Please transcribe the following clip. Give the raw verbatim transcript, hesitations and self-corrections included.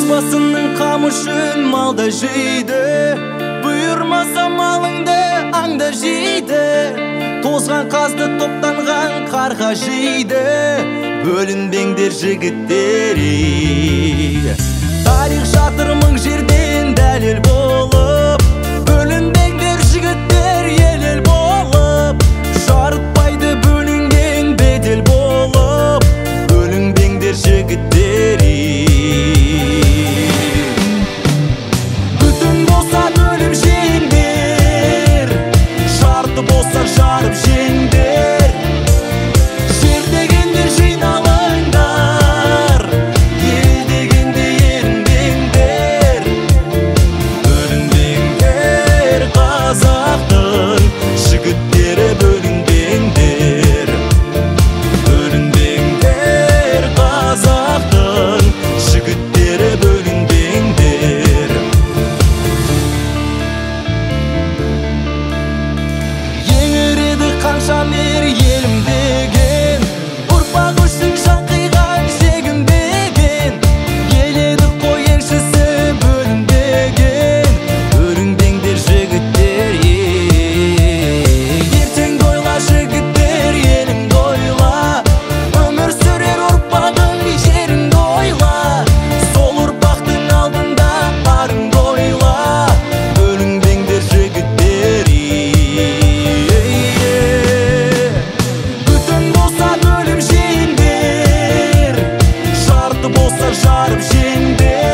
Отбасының қамышын малда жейді, бұйырмаса малыңды аңда жейді. Тозған қазды топтанған қарға жейді, бөлінбеңдер жігіттері. Тарих жатыр мың жерден дәлел болып, бөлінбеңдер жігіттер ел-ел болып. Жарытпайды бөлінген бедел болып, бөлінбеңдер жігіттері. Бүтін болса бөлім жеңдер, жарты болса жарып жеңдер. Жер дегенде жиналыңдар, ел дегенде ерінбеңдер. Бөлінбеңдер қазақтың жігіттері, бөлінбеңдер. Бөлінбеңдер қазақтың жігіттері, бөлінбеңдер. Еңіреді қанша мер елім деген, ұрпақ үшін жан қиған жегім деген. Еледі қой еншісі бөлінбеген, бөлінбеңдер жігіттер. Ертеңді ойла жігіттер, еліңді ойла, өмір сүрер ұрпағың жеріңді ойла. Сол ұрпақтың алдында барыңды ойла, бөлінбеңдер жігіттер. Бүтін болса бөлім жеңдер, жарты болса жарып жеңдер.